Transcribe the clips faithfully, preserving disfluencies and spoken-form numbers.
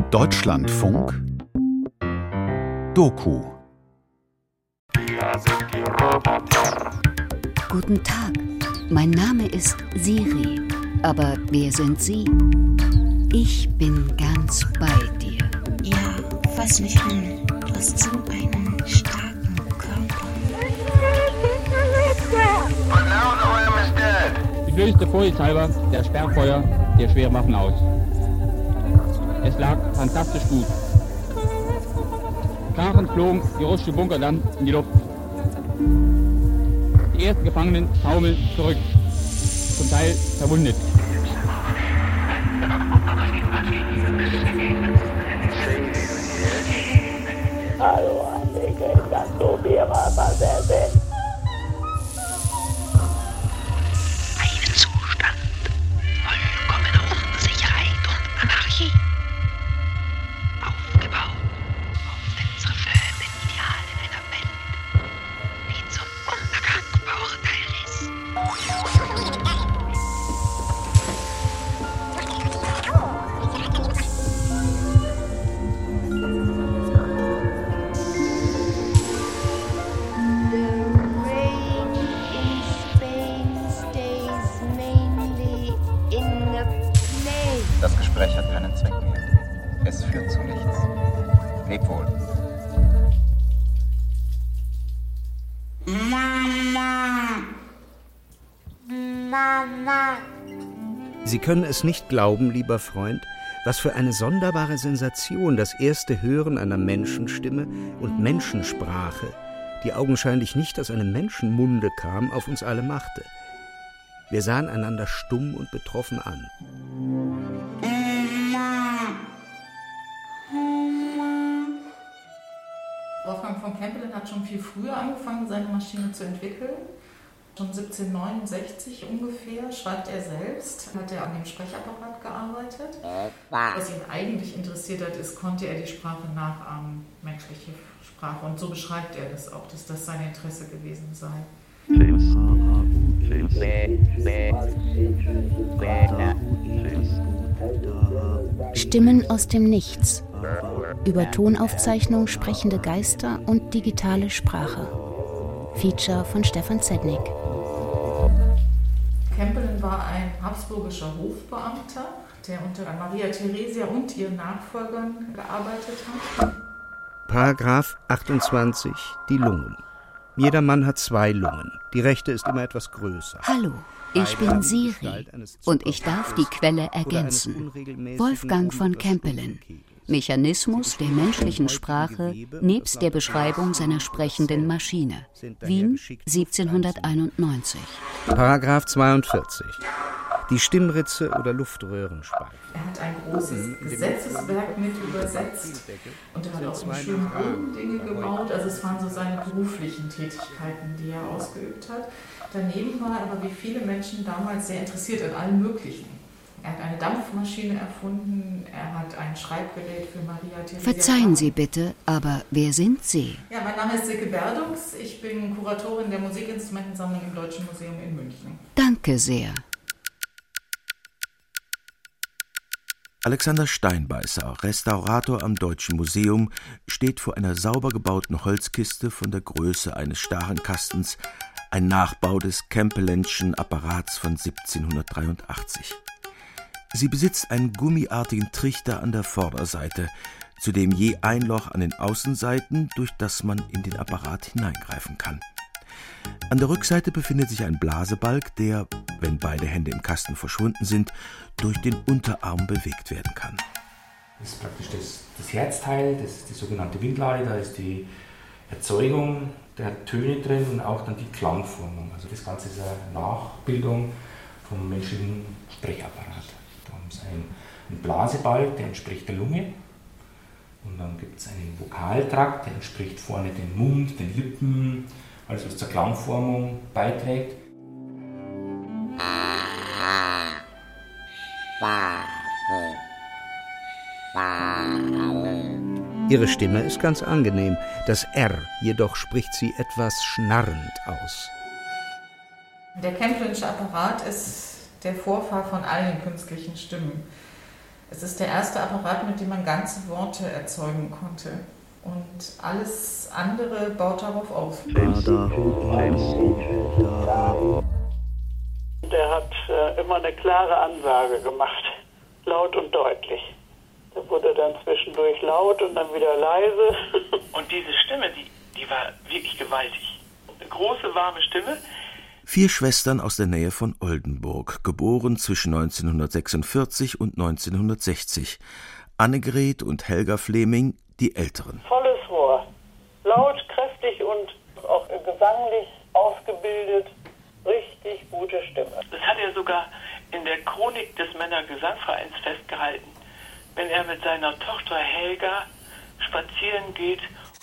Deutschlandfunk Doku. Guten Tag, mein Name ist Siri. Aber wer sind Sie? Ich bin ganz bei dir. Ja, fass mich an. Du hast so einen starken Körper. Ich löste vorsichtshalber der Sperrfeuer der schweren Waffen aus. Es lag fantastisch gut. Krachend flogen die russischen Bunker dann in die Luft. Die ersten Gefangenen taumeln zurück, zum Teil verwundet. Einen Zustand vollkommener Unsicherheit und Anarchie. Aufgebaut auf den zerstörten Idealen einer Welt, die zum Untergang verurteilt ist. Das Gespräch hat keinen Zweck mehr. Es führt zu nichts. Leb wohl. Mama! Mama! Sie können es nicht glauben, lieber Freund, was für eine sonderbare Sensation das erste Hören einer Menschenstimme und Menschensprache, die augenscheinlich nicht aus einem Menschenmunde kam, auf uns alle machte. Wir sahen einander stumm und betroffen an. Wolfgang von Kempelen hat schon viel früher angefangen, seine Maschine zu entwickeln. Schon siebzehnhundertneunundsechzig ungefähr, schreibt er selbst, hat er an dem Sprechapparat gearbeitet. Was ihn eigentlich interessiert hat, ist, konnte er die Sprache nachahmen, menschliche Sprache. Und so beschreibt er das auch, dass das sein Interesse gewesen sei. Stimmen aus dem Nichts. Über Tonaufzeichnung sprechende Geister und digitale Sprache. Feature von Stefan Zednik. Kempelen war ein habsburgischer Hofbeamter, der unter Maria Theresia und ihren Nachfolgern gearbeitet hat. Paragraph achtundzwanzig, die Lungen. Jeder Mann hat zwei Lungen. Die rechte ist immer etwas größer. Hallo, ich bin Siri und ich darf die Quelle ergänzen. Wolfgang von Kempelen. Mechanismus der menschlichen Sprache nebst der Beschreibung seiner sprechenden Maschine. Wien, siebzehnhunderteinundneunzig. Paragraph zweiundvierzig. Die Stimmritze oder Luftröhrenspalte. Er hat ein großes Gesetzeswerk mit übersetzt und er hat auch so schöne Bodendinge gebaut. Also es waren so seine beruflichen Tätigkeiten, die er ausgeübt hat. Daneben war er aber wie viele Menschen damals sehr interessiert an allem Möglichen. Er hat eine Dampfmaschine erfunden, er hat ein Schreibgerät für Maria Theresia. Verzeihen Sie bitte, aber wer sind Sie? Ja, mein Name ist Silke Berdungs, ich bin Kuratorin der Musikinstrumentensammlung im Deutschen Museum in München. Danke sehr. Alexander Steinbeißer, Restaurator am Deutschen Museum, steht vor einer sauber gebauten Holzkiste von der Größe eines Starenkastens, ein Nachbau des Kempelenschen Apparats von siebzehnhundertdreiundachtzig. Sie besitzt einen gummiartigen Trichter an der Vorderseite, zu dem je ein Loch an den Außenseiten, durch das man in den Apparat hineingreifen kann. An der Rückseite befindet sich ein Blasebalg, der, wenn beide Hände im Kasten verschwunden sind, durch den Unterarm bewegt werden kann. Das ist praktisch das, das Herzteil, das ist die sogenannte Windlade, da ist die Erzeugung der Töne drin und auch dann die Klangformung. Also das Ganze ist eine Nachbildung vom menschlichen Sprechapparat. Da haben Sie einen, einen Blasebalg, der entspricht der Lunge. Und dann gibt es einen Vokaltrakt, der entspricht vorne dem Mund, den Lippen, alles was zur Klangformung beiträgt. Ihre Stimme ist ganz angenehm. Das R jedoch spricht sie etwas schnarrend aus. Der Kempelensche Apparat ist der Vorfahr von allen künstlichen Stimmen. Es ist der erste Apparat, mit dem man ganze Worte erzeugen konnte. Und alles andere baut darauf auf. Der hat äh, immer eine klare Ansage gemacht, laut und deutlich. Der wurde dann zwischendurch laut und dann wieder leise. Und diese Stimme, die, die war wirklich gewaltig. Eine große, warme Stimme. Vier Schwestern aus der Nähe von Oldenburg, geboren zwischen neunzehnhundertsechsundvierzig und neunzehnhundertsechzig. Annegret und Helga Fleming, die Älteren. Volles Rohr, laut, kräftig und auch gesanglich ausgebildet, richtig gute Stimme. Das hat er sogar in der Chronik des Männergesangvereins festgehalten, wenn er mit seiner Tochter Helga spazieren geht.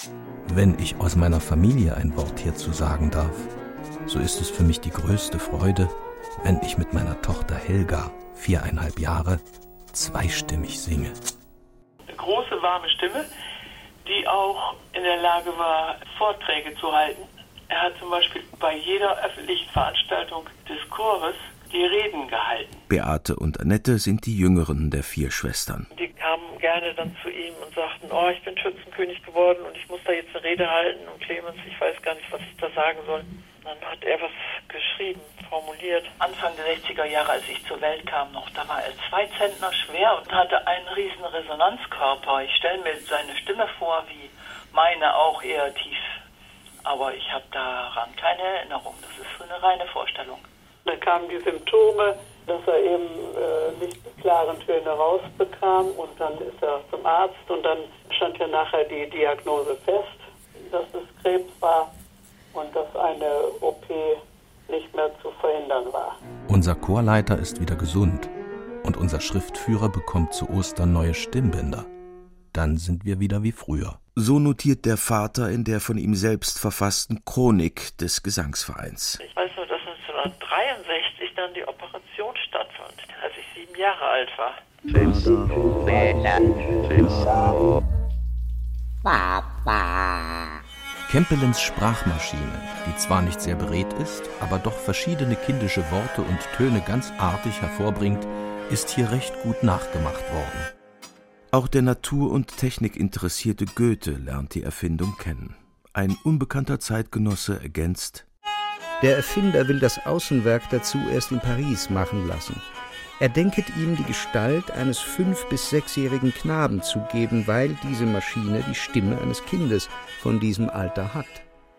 Wenn ich aus meiner Familie ein Wort hierzu sagen darf, so ist es für mich die größte Freude, wenn ich mit meiner Tochter Helga, viereinhalb Jahre, zweistimmig singe. Eine große, warme Stimme, die auch in der Lage war, Vorträge zu halten. Er hat zum Beispiel bei jeder öffentlichen Veranstaltung des Chores die Reden gehalten. Beate und Annette sind die jüngeren der vier Schwestern. Die kamen gerne dann zu ihm und sagten, oh, ich bin Schützenkönig geworden und ich muss da jetzt eine Rede halten. Und Clemens, ich weiß gar nicht, was ich da sagen soll. Dann hat er was geschrieben, formuliert. Anfang der sechziger Jahre, als ich zur Welt kam noch, da war er zwei Zentner schwer und hatte einen riesen Resonanzkörper. Ich stelle mir seine Stimme vor, wie meine auch eher tief. Aber ich habe daran keine Erinnerung. Das ist so eine reine Vorstellung. Dann kamen die Symptome, dass er eben äh, nicht die klaren Töne rausbekam. Und dann ist er zum Arzt und dann stand ja nachher die Diagnose fest, dass es Krebs war. Und dass eine O P nicht mehr zu verhindern war. Unser Chorleiter ist wieder gesund und unser Schriftführer bekommt zu Ostern neue Stimmbänder. Dann sind wir wieder wie früher. So notiert der Vater in der von ihm selbst verfassten Chronik des Gesangsvereins. Ich weiß nur, dass neunzehnhundertdreiundsechzig dann die Operation stattfand, als ich sieben Jahre alt war. Campbellens Sprachmaschine, die zwar nicht sehr beredt ist, aber doch verschiedene kindische Worte und Töne ganz artig hervorbringt, ist hier recht gut nachgemacht worden. Auch der Natur- und Technikinteressierte Goethe lernt die Erfindung kennen. Ein unbekannter Zeitgenosse ergänzt: Der Erfinder will das Außenwerk dazu erst in Paris machen lassen. Er denket ihm die Gestalt eines fünf- bis sechsjährigen Knaben zu geben, weil diese Maschine die Stimme eines Kindes von diesem Alter hat.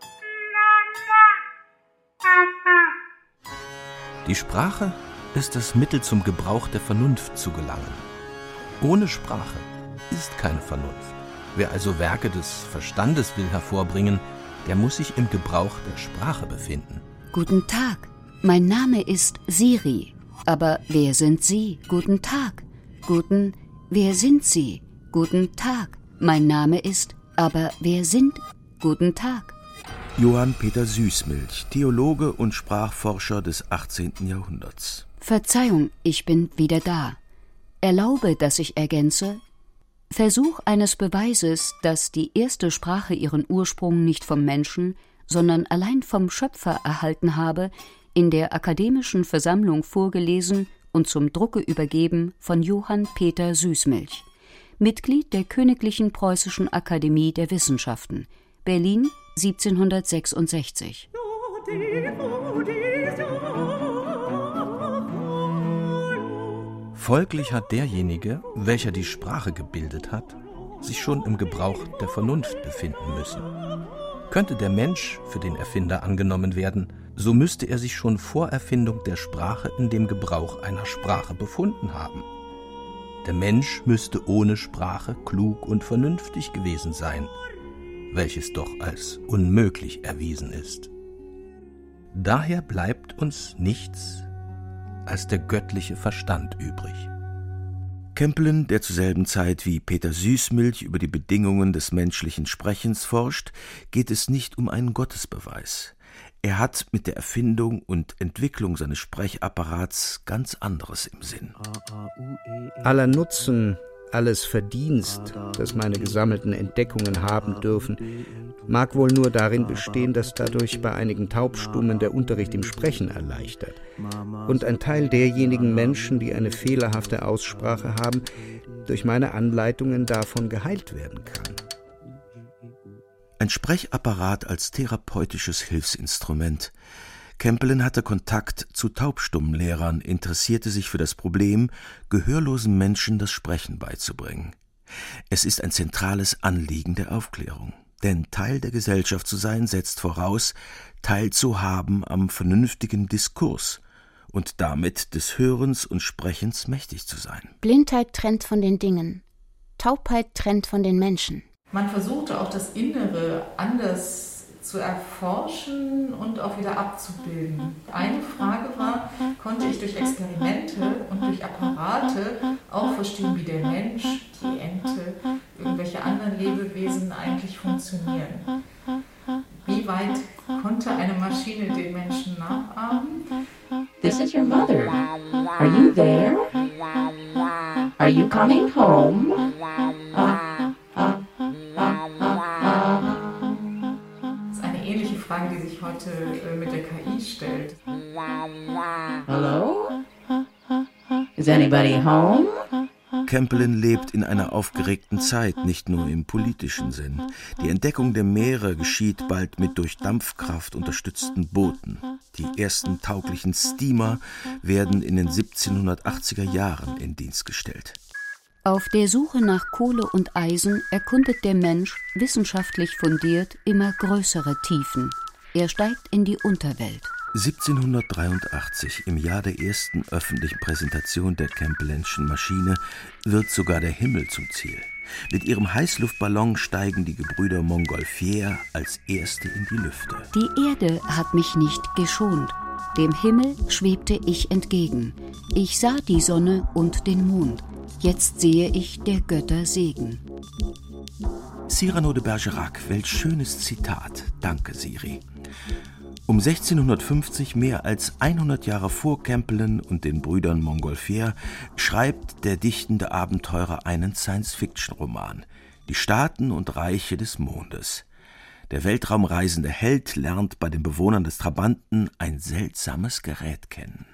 Die Sprache ist das Mittel zum Gebrauch der Vernunft zu gelangen. Ohne Sprache ist keine Vernunft. Wer also Werke des Verstandes will hervorbringen, der muss sich im Gebrauch der Sprache befinden. Guten Tag, mein Name ist Siri. Aber wer sind Sie? Guten Tag. Guten, wer sind Sie? Guten Tag. Mein Name ist, aber wer sind? Guten Tag. Johann Peter Süßmilch, Theologe und Sprachforscher des achtzehnten Jahrhunderts. Verzeihung, ich bin wieder da. Erlaube, dass ich ergänze: Versuch eines Beweises, dass die erste Sprache ihren Ursprung nicht vom Menschen, sondern allein vom Schöpfer erhalten habe, in der Akademischen Versammlung vorgelesen und zum Drucke übergeben von Johann Peter Süßmilch, Mitglied der Königlichen Preußischen Akademie der Wissenschaften, Berlin siebzehnhundertsechsundsechzig. Folglich hat derjenige, welcher die Sprache gebildet hat, sich schon im Gebrauch der Vernunft befinden müssen. Könnte der Mensch für den Erfinder angenommen werden, so müsste er sich schon vor Erfindung der Sprache in dem Gebrauch einer Sprache befunden haben. Der Mensch müsste ohne Sprache klug und vernünftig gewesen sein, welches doch als unmöglich erwiesen ist. Daher bleibt uns nichts als der göttliche Verstand übrig. Campbellen, der zur selben Zeit wie Peter Süßmilch über die Bedingungen des menschlichen Sprechens forscht, geht es nicht um einen Gottesbeweis. Er hat mit der Erfindung und Entwicklung seines Sprechapparats ganz anderes im Sinn. Aller Nutzen, alles Verdienst, das meine gesammelten Entdeckungen haben dürfen, mag wohl nur darin bestehen, dass dadurch bei einigen Taubstummen der Unterricht im Sprechen erleichtert und ein Teil derjenigen Menschen, die eine fehlerhafte Aussprache haben, durch meine Anleitungen davon geheilt werden kann. Ein Sprechapparat als therapeutisches Hilfsinstrument. Campbell hatte Kontakt zu Taubstummenlehrern, interessierte sich für das Problem, gehörlosen Menschen das Sprechen beizubringen. Es ist ein zentrales Anliegen der Aufklärung. Denn Teil der Gesellschaft zu sein, setzt voraus, teilzuhaben am vernünftigen Diskurs und damit des Hörens und Sprechens mächtig zu sein. Blindheit trennt von den Dingen, Taubheit trennt von den Menschen. Man versuchte auch das Innere anders zu erforschen und auch wieder abzubilden. Eine Frage war, konnte ich durch Experimente und durch Apparate auch verstehen, wie der Mensch, die Ente, irgendwelche anderen Lebewesen eigentlich funktionieren? Wie weit konnte eine Maschine den Menschen nachahmen? This is your mother. Are you there? Are you coming home? Ah, ah, ah, ah. Frage, die sich heute äh, mit der K I stellt. Hello? Is anybody home? Campbell lebt in einer aufgeregten Zeit, nicht nur im politischen Sinn. Die Entdeckung der Meere geschieht bald mit durch Dampfkraft unterstützten Booten. Die ersten tauglichen Steamer werden in den siebzehnhundertachtziger Jahren in Dienst gestellt. Auf der Suche nach Kohle und Eisen erkundet der Mensch wissenschaftlich fundiert immer größere Tiefen. Er steigt in die Unterwelt. siebzehnhundertdreiundachtzig, im Jahr der ersten öffentlichen Präsentation der Campbell'schen Maschine, wird sogar der Himmel zum Ziel. Mit ihrem Heißluftballon steigen die Gebrüder Montgolfier als Erste in die Lüfte. Die Erde hat mich nicht geschont. Dem Himmel schwebte ich entgegen. Ich sah die Sonne und den Mond. Jetzt sehe ich der Götter Segen. Cyrano de Bergerac, welch schönes Zitat. Danke, Siri. Um sechzehnhundertfünfzig, mehr als hundert Jahre vor Campbell und den Brüdern Montgolfier, schreibt der dichtende Abenteurer einen Science-Fiction-Roman, Die Staaten und Reiche des Mondes. Der weltraumreisende Held lernt bei den Bewohnern des Trabanten ein seltsames Gerät kennen.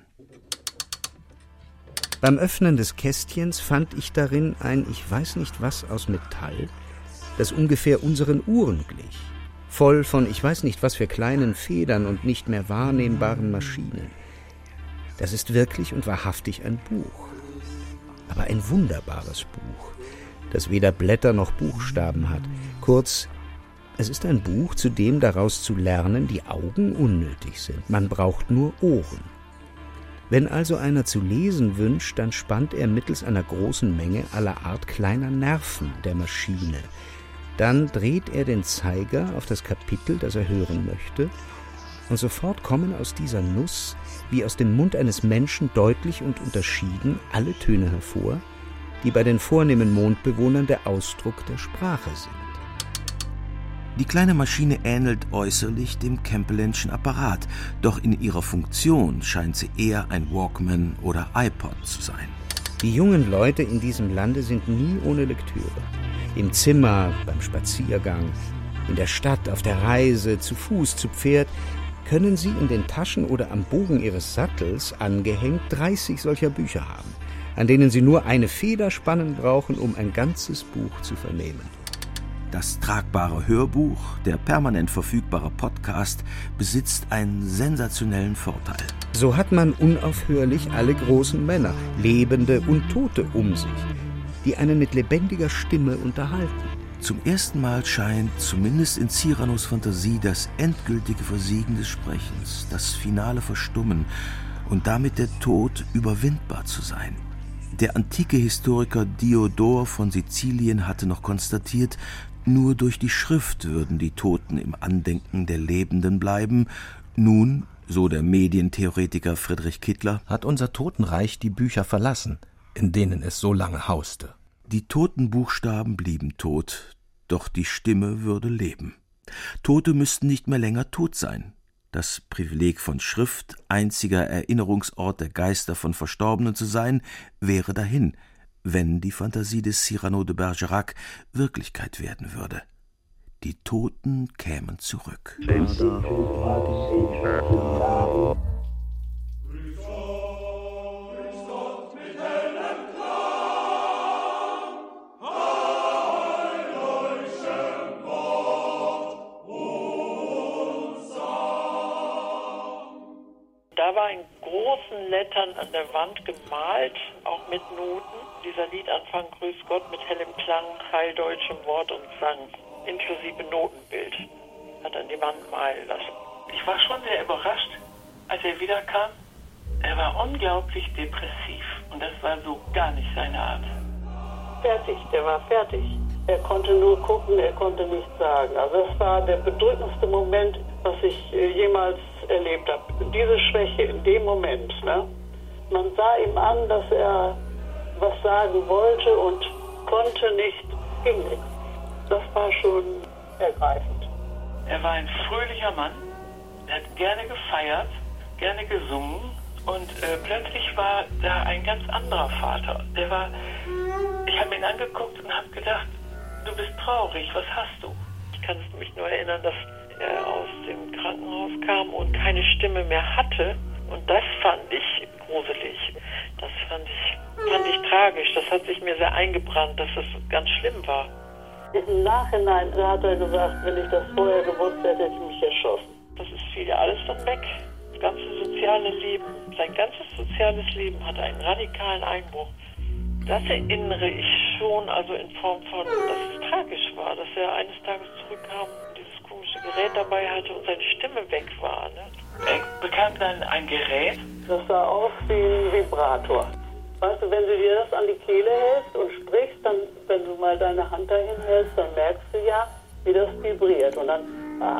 Beim Öffnen des Kästchens fand ich darin ein, ich weiß nicht was aus Metall, das ungefähr unseren Uhren glich, voll von ich weiß nicht was für kleinen Federn und nicht mehr wahrnehmbaren Maschinen. Das ist wirklich und wahrhaftig ein Buch, aber ein wunderbares Buch, das weder Blätter noch Buchstaben hat. Kurz, es ist ein Buch, zu dem daraus zu lernen die Augen unnötig sind. Man braucht nur Ohren. Wenn also einer zu lesen wünscht, dann spannt er mittels einer großen Menge aller Art kleiner Nerven der Maschine. Dann dreht er den Zeiger auf das Kapitel, das er hören möchte, und sofort kommen aus dieser Nuss, wie aus dem Mund eines Menschen deutlich und unterschieden, alle Töne hervor, die bei den vornehmen Mondbewohnern der Ausdruck der Sprache sind. Die kleine Maschine ähnelt äußerlich dem Campbell'schen Apparat, doch in ihrer Funktion scheint sie eher ein Walkman oder iPod zu sein. Die jungen Leute in diesem Lande sind nie ohne Lektüre. Im Zimmer, beim Spaziergang, in der Stadt, auf der Reise, zu Fuß, zu Pferd, können sie in den Taschen oder am Bogen ihres Sattels angehängt dreißig solcher Bücher haben, an denen sie nur eine Feder spannen brauchen, um ein ganzes Buch zu vernehmen. Das tragbare Hörbuch, der permanent verfügbare Podcast besitzt einen sensationellen Vorteil. So hat man unaufhörlich alle großen Männer, Lebende und Tote um sich, die einen mit lebendiger Stimme unterhalten. Zum ersten Mal scheint, zumindest in Cyranos Fantasie, das endgültige Versiegen des Sprechens, das finale Verstummen und damit der Tod überwindbar zu sein. Der antike Historiker Diodor von Sizilien hatte noch konstatiert, nur durch die Schrift würden die Toten im Andenken der Lebenden bleiben. Nun, so der Medientheoretiker Friedrich Kittler, hat unser Totenreich die Bücher verlassen, in denen es so lange hauste. Die toten Buchstaben blieben tot, doch die Stimme würde leben. Tote müssten nicht mehr länger tot sein. Das Privileg von Schrift, einziger Erinnerungsort der Geister von Verstorbenen zu sein, wäre dahin. wenn die Fantasie des Cyrano de Bergerac Wirklichkeit werden würde. Die Toten kämen zurück. Da war in großen Lettern an der Wand gemalt, auch mit Noten, dieser Liedanfang Grüß Gott mit hellem Klang, heildeutschem Wort und Sang, inklusive Notenbild, hat an die Wand malen lassen. Ich war schon sehr überrascht, als er wiederkam. Er war unglaublich depressiv und das war so gar nicht seine Art. Fertig, der war fertig. Er konnte nur gucken, er konnte nichts sagen. Also das war der bedrückendste Moment, was ich jemals erlebt habe. Diese Schwäche in dem Moment. Ne? Man sah ihm an, dass er was sagen wollte und konnte nicht, ging nicht. Das war schon ergreifend. Er war ein fröhlicher Mann. Er hat gerne gefeiert, gerne gesungen und äh, plötzlich war da ein ganz anderer Vater. Der war, ich habe ihn angeguckt und habe gedacht, du bist traurig, was hast du? Ich kann mich nur erinnern, dass er aus dem Krankenhaus kam und keine Stimme mehr hatte. Und das fand ich gruselig. Das fand ich, fand ich tragisch. Das hat sich mir sehr eingebrannt, dass das ganz schlimm war. Im Nachhinein hat er gesagt, wenn ich das vorher gewusst hätte, hätte ich mich erschossen. Das ist fiel ja alles dann weg. Das ganze soziale Leben, sein ganzes soziales Leben hatte einen radikalen Einbruch. Das erinnere ich schon, also in Form von, dass es tragisch war, dass er eines Tages zurückkam und dieses komische Gerät dabei hatte und seine Stimme weg war. Ne? Er bekam dann ein Gerät. Das sah aus wie ein Vibrator. Weißt du, wenn du dir das an die Kehle hältst und sprichst, dann, wenn du mal deine Hand dahin hältst, dann merkst du ja, wie das vibriert. Und dann,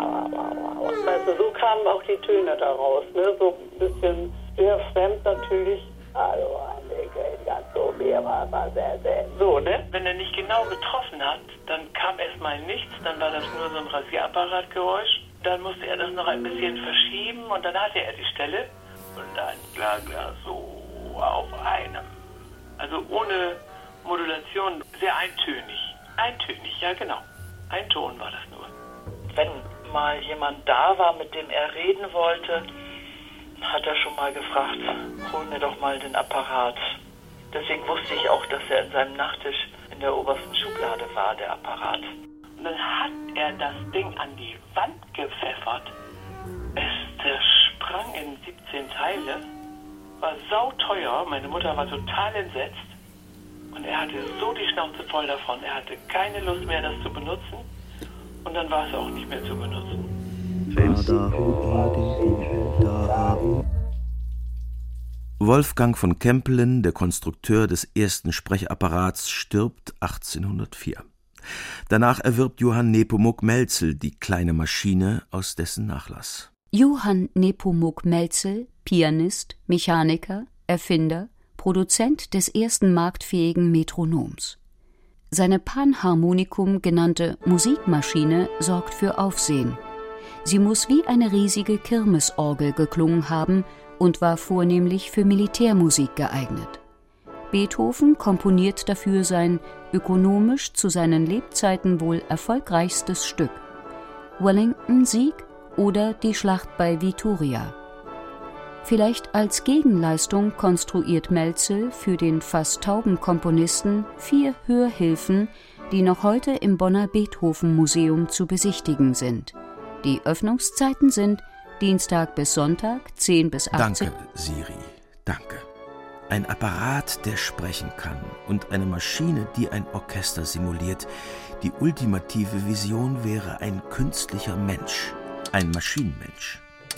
weißt du, so kamen auch die Töne daraus, ne? So ein bisschen sehr fremd natürlich. Also, ganz so, mir war sehr, sehr. So, ne? Wenn er nicht genau getroffen hat, dann kam erstmal nichts, dann war das nur so ein Rasierapparatgeräusch. Dann musste er das noch ein bisschen verschieben und dann hatte er die Stelle. Und dann lag er so auf einem. Also ohne Modulation, sehr eintönig. Eintönig, ja genau. Ein Ton war das nur. Wenn mal jemand da war, mit dem er reden wollte, hat er schon mal gefragt, hol mir doch mal den Apparat. Deswegen wusste ich auch, dass er in seinem Nachttisch in der obersten Schublade war, der Apparat. Und dann hat er das Ding an die Wand gepfeffert. Es zersprang in siebzehn Teile, war sauteuer, meine Mutter war total entsetzt. Und er hatte so die Schnauze voll davon, er hatte keine Lust mehr, das zu benutzen. Und dann war es auch nicht mehr zu benutzen. Wolfgang von Kempelen, der Konstrukteur des ersten Sprechapparats, stirbt achtzehnhundertvier. Danach erwirbt Johann Nepomuk Mälzel die kleine Maschine aus dessen Nachlass. Johann Nepomuk Mälzel, Pianist, Mechaniker, Erfinder, Produzent des ersten marktfähigen Metronoms. Seine Panharmonikum genannte Musikmaschine sorgt für Aufsehen. Sie muss wie eine riesige Kirmesorgel geklungen haben und war vornehmlich für Militärmusik geeignet. Beethoven komponiert dafür sein ökonomisch zu seinen Lebzeiten wohl erfolgreichstes Stück, Wellington-Sieg oder die Schlacht bei Vittoria. Vielleicht als Gegenleistung konstruiert Mälzel für den fast tauben Komponisten vier Hörhilfen, die noch heute im Bonner Beethoven-Museum zu besichtigen sind. Die Öffnungszeiten sind Dienstag bis Sonntag, zehn bis achtzehn. Danke, Siri, danke. Ein Apparat, der sprechen kann und eine Maschine, die ein Orchester simuliert. Die ultimative Vision wäre ein künstlicher Mensch, ein Maschinenmensch.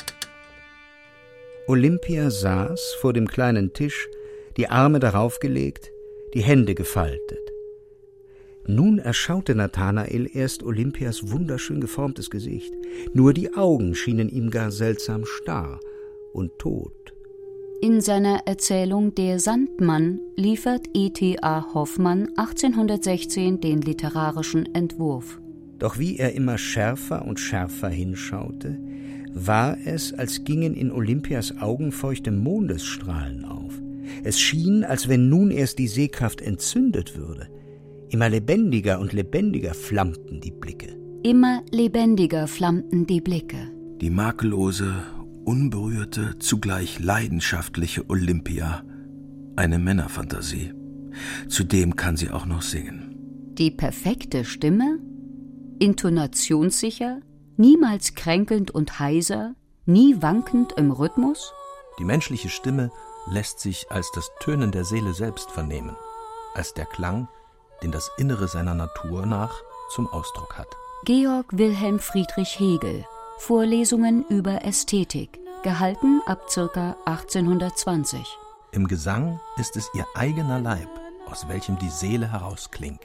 Olympia saß vor dem kleinen Tisch, die Arme darauf gelegt, die Hände gefaltet. Nun erschaute Nathanael erst Olympias wunderschön geformtes Gesicht. Nur die Augen schienen ihm gar seltsam starr und tot. In seiner Erzählung Der Sandmann liefert E T A Hoffmann achtzehnhundertsechzehn den literarischen Entwurf. Doch wie er immer schärfer und schärfer hinschaute, war es, als gingen in Olympias Augen feuchte Mondesstrahlen auf. Es schien, als wenn nun erst die Sehkraft entzündet würde. Immer lebendiger und lebendiger flammten die Blicke. Immer lebendiger flammten die Blicke. Die makellose, unberührte, zugleich leidenschaftliche Olympia. Eine Männerfantasie. Zudem kann sie auch noch singen. Die perfekte Stimme? Intonationssicher? Niemals kränkelnd und heiser? Nie wankend im Rhythmus? Die menschliche Stimme lässt sich als das Tönen der Seele selbst vernehmen, als der Klang, den das Innere seiner Natur nach zum Ausdruck hat. Georg Wilhelm Friedrich Hegel, Vorlesungen über Ästhetik, gehalten ab ca. achtzehnhundertzwanzig. Im Gesang ist es ihr eigener Leib, aus welchem die Seele herausklingt.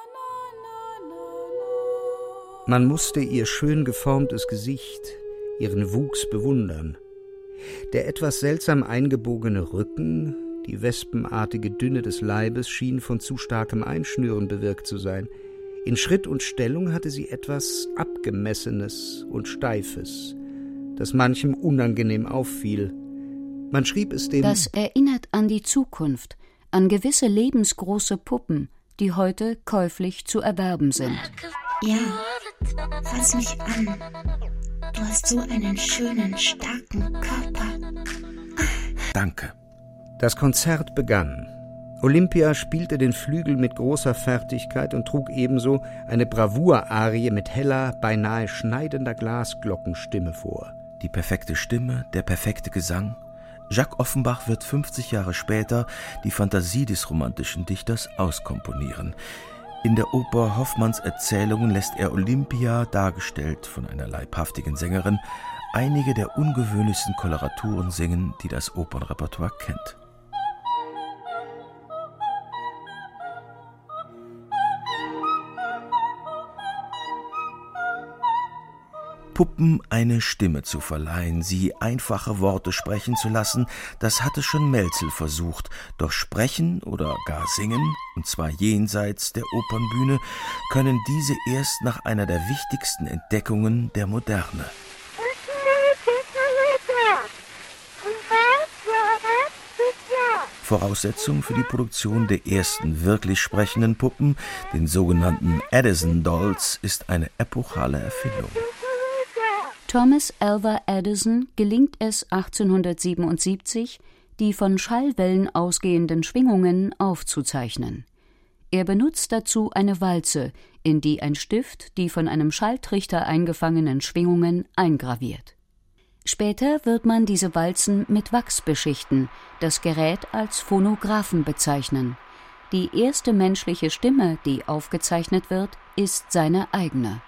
Man musste ihr schön geformtes Gesicht, ihren Wuchs bewundern. Der etwas seltsam eingebogene Rücken, die wespenartige Dünne des Leibes schien von zu starkem Einschnüren bewirkt zu sein. In Schritt und Stellung hatte sie etwas Abgemessenes und Steifes, das manchem unangenehm auffiel. Man schrieb es dem... Das erinnert an die Zukunft, an gewisse lebensgroße Puppen, die heute käuflich zu erwerben sind. Ja, fass mich an. Du hast so einen schönen, starken Körper. Danke. Das Konzert begann. Olympia spielte den Flügel mit großer Fertigkeit und trug ebenso eine Bravour-Arie mit heller, beinahe schneidender Glasglockenstimme vor. Die perfekte Stimme, der perfekte Gesang. Jacques Offenbach wird fünfzig Jahre später die Fantasie des romantischen Dichters auskomponieren. In der Oper Hoffmanns Erzählungen lässt er Olympia, dargestellt von einer leibhaftigen Sängerin, einige der ungewöhnlichsten Koloraturen singen, die das Opernrepertoire kennt. Puppen eine Stimme zu verleihen, sie einfache Worte sprechen zu lassen, das hatte schon Melzel versucht. Doch sprechen oder gar singen, und zwar jenseits der Opernbühne, können diese erst nach einer der wichtigsten Entdeckungen der Moderne. Voraussetzung für die Produktion der ersten wirklich sprechenden Puppen, den sogenannten Edison Dolls, ist eine epochale Erfindung. Thomas Alva Edison gelingt es achtzehnhundertsiebenundsiebzig, die von Schallwellen ausgehenden Schwingungen aufzuzeichnen. Er benutzt dazu eine Walze, in die ein Stift die von einem Schalltrichter eingefangenen Schwingungen eingraviert. Später wird man diese Walzen mit Wachs beschichten, das Gerät als Phonographen bezeichnen. Die erste menschliche Stimme, die aufgezeichnet wird, ist seine eigene.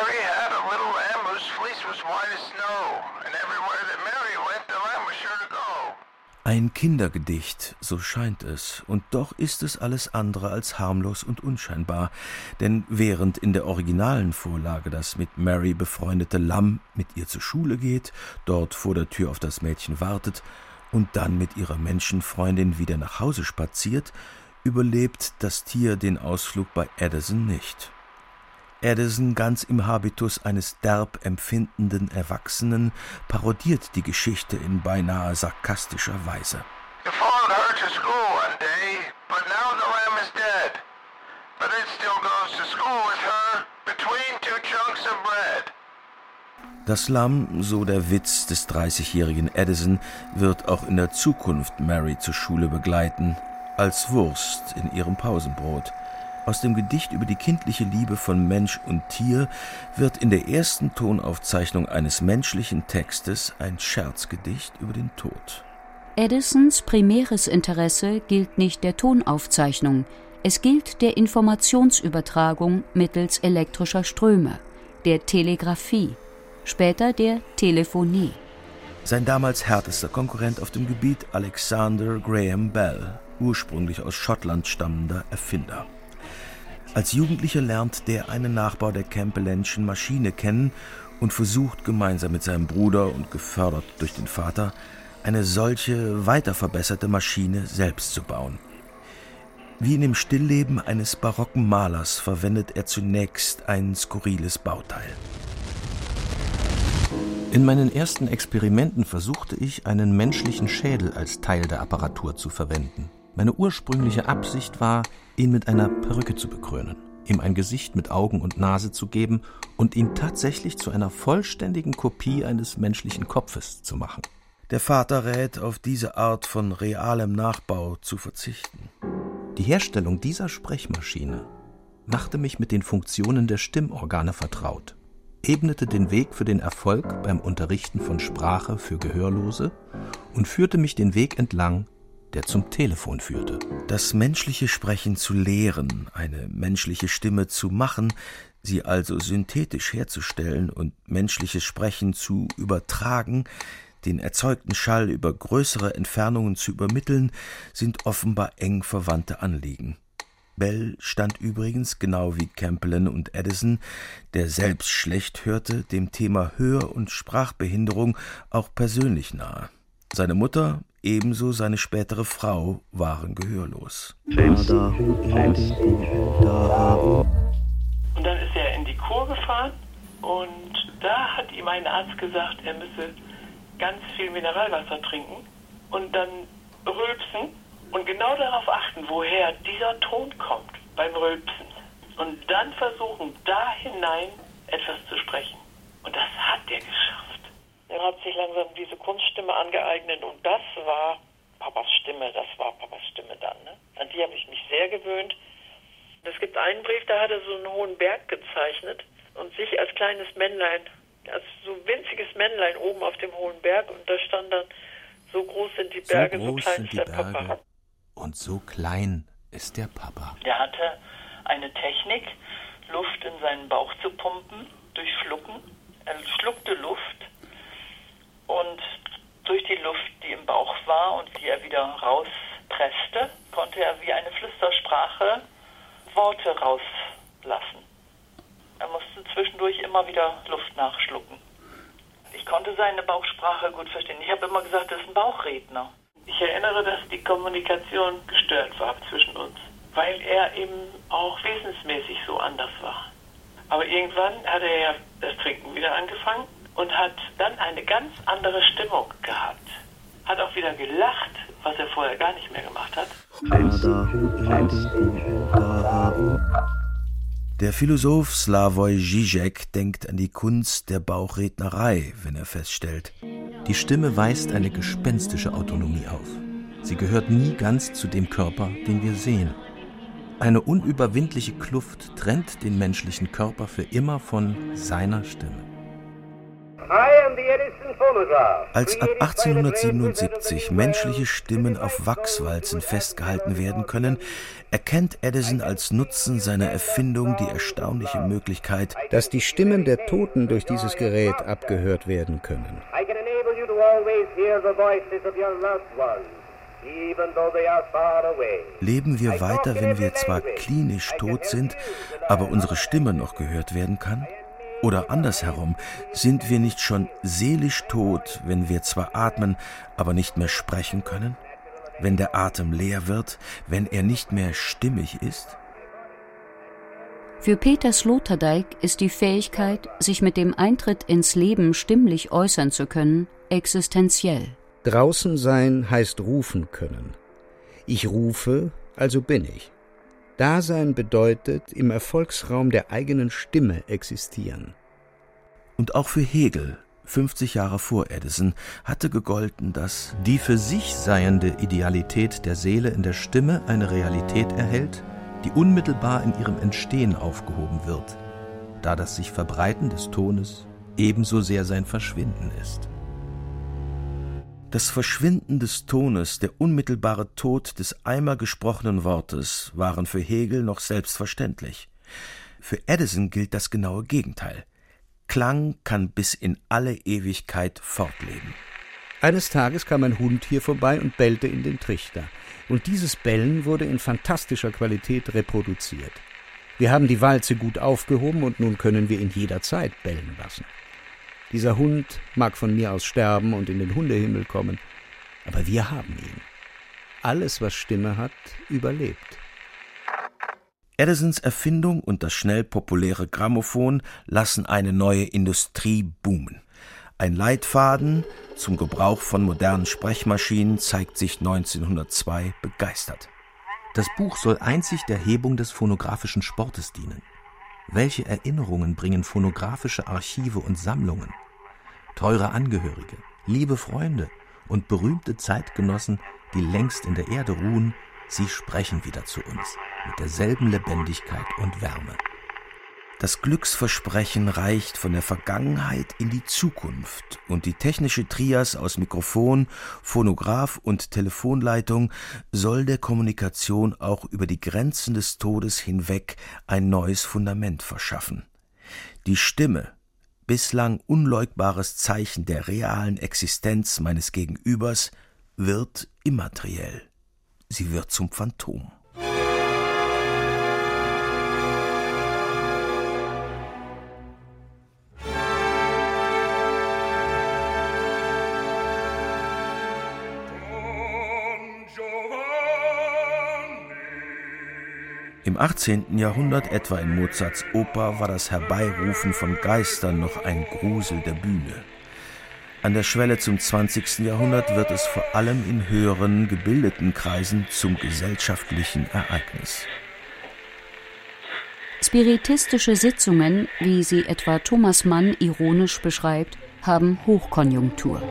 Ein Kindergedicht, so scheint es, und doch ist es alles andere als harmlos und unscheinbar, denn während in der originalen Vorlage das mit Mary befreundete Lamm mit ihr zur Schule geht, dort vor der Tür auf das Mädchen wartet und dann mit ihrer Menschenfreundin wieder nach Hause spaziert, überlebt das Tier den Ausflug bei Edison nicht. Edison, ganz im Habitus eines derb empfindenden Erwachsenen, parodiert die Geschichte in beinahe sarkastischer Weise. Das Lamm, so der Witz des dreißigjährigen Edison, wird auch in der Zukunft Mary zur Schule begleiten, als Wurst in ihrem Pausenbrot. Aus dem Gedicht über die kindliche Liebe von Mensch und Tier wird in der ersten Tonaufzeichnung eines menschlichen Textes ein Scherzgedicht über den Tod. Edisons primäres Interesse gilt nicht der Tonaufzeichnung, es gilt der Informationsübertragung mittels elektrischer Ströme, der Telegraphie, später der Telephonie. Sein damals härtester Konkurrent auf dem Gebiet, Alexander Graham Bell, ursprünglich aus Schottland stammender Erfinder. Als Jugendlicher lernt der einen Nachbau der Campbell'schen Maschine kennen und versucht gemeinsam mit seinem Bruder und gefördert durch den Vater, eine solche weiter verbesserte Maschine selbst zu bauen. Wie in dem Stillleben eines barocken Malers verwendet er zunächst ein skurriles Bauteil. In meinen ersten Experimenten versuchte ich, einen menschlichen Schädel als Teil der Apparatur zu verwenden. Meine ursprüngliche Absicht war, ihn mit einer Perücke zu bekrönen, ihm ein Gesicht mit Augen und Nase zu geben und ihn tatsächlich zu einer vollständigen Kopie eines menschlichen Kopfes zu machen. Der Vater rät, auf diese Art von realem Nachbau zu verzichten. Die Herstellung dieser Sprechmaschine machte mich mit den Funktionen der Stimmorgane vertraut, ebnete den Weg für den Erfolg beim Unterrichten von Sprache für Gehörlose und führte mich den Weg entlang, der zum Telefon führte. Das menschliche Sprechen zu lehren, eine menschliche Stimme zu machen, sie also synthetisch herzustellen und menschliches Sprechen zu übertragen, den erzeugten Schall über größere Entfernungen zu übermitteln, sind offenbar eng verwandte Anliegen. Bell stand übrigens, genau wie Campbell und Edison, der selbst schlecht hörte, dem Thema Hör- und Sprachbehinderung auch persönlich nahe. Seine Mutter, ebenso seine spätere Frau, waren gehörlos. Und dann ist er in die Kur gefahren und da hat ihm ein Arzt gesagt, er müsse ganz viel Mineralwasser trinken und dann rülpsen und genau darauf achten, woher dieser Ton kommt beim Rülpsen. Und dann versuchen, da hinein etwas zu sprechen. Und das hat er geschafft. Er hat sich langsam diese Kunststimme angeeignet und das war Papas Stimme, das war Papas Stimme dann. Ne? An die habe ich mich sehr gewöhnt. Es gibt einen Brief, da hat er so einen hohen Berg gezeichnet und sich als kleines Männlein, als so winziges Männlein oben auf dem hohen Berg und da stand dann, so groß sind die Berge, so, so klein ist der Berge. Papa. Und so klein ist der Papa. Der hatte eine Technik, Luft in seinen Bauch zu pumpen, durch Schlucken. Er schluckte Luft und durch die Luft, die im Bauch war und die er wieder rauspresste, konnte er wie eine Flüstersprache Worte rauslassen. Er musste zwischendurch immer wieder Luft nachschlucken. Ich konnte seine Bauchsprache gut verstehen. Ich habe immer gesagt, das ist ein Bauchredner. Ich erinnere, dass die Kommunikation gestört war zwischen uns, weil er eben auch wesensmäßig so anders war. Aber irgendwann hat er ja das Trinken wieder angefangen und hat dann eine ganz andere Stimmung gehabt. Hat auch wieder gelacht, was er vorher gar nicht mehr gemacht hat. Der Philosoph Slavoj Žižek denkt an die Kunst der Bauchrednerei, wenn er feststellt: Die Stimme weist eine gespenstische Autonomie auf. Sie gehört nie ganz zu dem Körper, den wir sehen. Eine unüberwindliche Kluft trennt den menschlichen Körper für immer von seiner Stimme. Als ab achtzehnhundertsiebenundsiebzig menschliche Stimmen auf Wachswalzen festgehalten werden können, erkennt Edison als Nutzen seiner Erfindung die erstaunliche Möglichkeit, dass die Stimmen der Toten durch dieses Gerät abgehört werden können. Leben wir weiter, wenn wir zwar klinisch tot sind, aber unsere Stimme noch gehört werden kann? Oder andersherum, sind wir nicht schon seelisch tot, wenn wir zwar atmen, aber nicht mehr sprechen können? Wenn der Atem leer wird, wenn er nicht mehr stimmig ist? Für Peter Sloterdijk ist die Fähigkeit, sich mit dem Eintritt ins Leben stimmlich äußern zu können, existenziell. Draußen sein heißt rufen können. Ich rufe, also bin ich. Dasein bedeutet, im Erfolgsraum der eigenen Stimme existieren. Und auch für Hegel, fünfzig Jahre vor Edison, hatte gegolten, dass die für sich seiende Idealität der Seele in der Stimme eine Realität erhält, die unmittelbar in ihrem Entstehen aufgehoben wird, da das sich Verbreiten des Tones ebenso sehr sein Verschwinden ist. Das Verschwinden des Tones, der unmittelbare Tod des einmal gesprochenen Wortes waren für Hegel noch selbstverständlich. Für Edison gilt das genaue Gegenteil. Klang kann bis in alle Ewigkeit fortleben. Eines Tages kam ein Hund hier vorbei und bellte in den Trichter. Und dieses Bellen wurde in fantastischer Qualität reproduziert. Wir haben die Walze gut aufgehoben und nun können wir ihn jederzeit bellen lassen. Dieser Hund mag von mir aus sterben und in den Hundehimmel kommen, aber wir haben ihn. Alles, was Stimme hat, überlebt. Edisons Erfindung und das schnell populäre Grammophon lassen eine neue Industrie boomen. Ein Leitfaden zum Gebrauch von modernen Sprechmaschinen zeigt sich neunzehnhundertzwei begeistert. Das Buch soll einzig der Hebung des phonografischen Sportes dienen. Welche Erinnerungen bringen phonografische Archive und Sammlungen? Teure Angehörige, liebe Freunde und berühmte Zeitgenossen, die längst in der Erde ruhen, sie sprechen wieder zu uns mit derselben Lebendigkeit und Wärme. Das Glücksversprechen reicht von der Vergangenheit in die Zukunft und die technische Trias aus Mikrofon, Phonograph und Telefonleitung soll der Kommunikation auch über die Grenzen des Todes hinweg ein neues Fundament verschaffen. Die Stimme, bislang unleugbares Zeichen der realen Existenz meines Gegenübers, wird immateriell. Sie wird zum Phantom. Im achtzehnten Jahrhundert, etwa in Mozarts Oper, war das Herbeirufen von Geistern noch ein Grusel der Bühne. An der Schwelle zum zwanzigsten Jahrhundert wird es vor allem in höheren, gebildeten Kreisen zum gesellschaftlichen Ereignis. Spiritistische Sitzungen, wie sie etwa Thomas Mann ironisch beschreibt, haben Hochkonjunktur.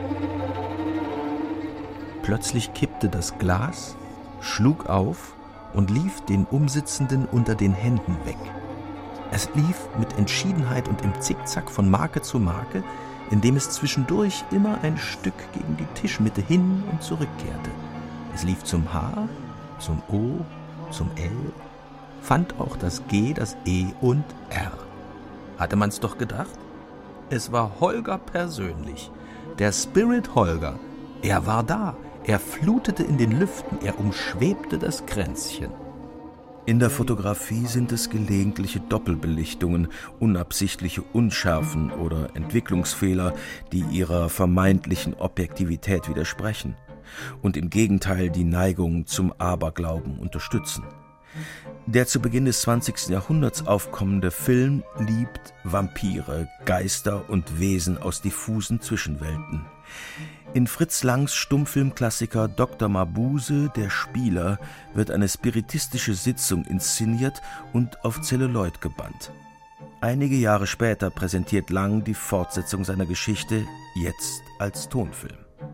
Plötzlich kippte das Glas, schlug auf und lief den Umsitzenden unter den Händen weg. Es lief mit Entschiedenheit und im Zickzack von Marke zu Marke, indem es zwischendurch immer ein Stück gegen die Tischmitte hin und zurückkehrte. Es lief zum H, zum O, zum L, fand auch das G, das E und R. Hatte man's doch gedacht? Es war Holger persönlich, der Spirit Holger. Er war da. Er flutete in den Lüften, er umschwebte das Kränzchen. In der Fotografie sind es gelegentliche Doppelbelichtungen, unabsichtliche Unschärfen oder Entwicklungsfehler, die ihrer vermeintlichen Objektivität widersprechen und im Gegenteil die Neigung zum Aberglauben unterstützen. Der zu Beginn des zwanzigsten Jahrhunderts aufkommende Film liebt Vampire, Geister und Wesen aus diffusen Zwischenwelten. In Fritz Langs Stummfilmklassiker Doktor Mabuse, der Spieler, wird eine spiritistische Sitzung inszeniert und auf Zelluloid gebannt. Einige Jahre später präsentiert Lang die Fortsetzung seiner Geschichte, jetzt als Tonfilm.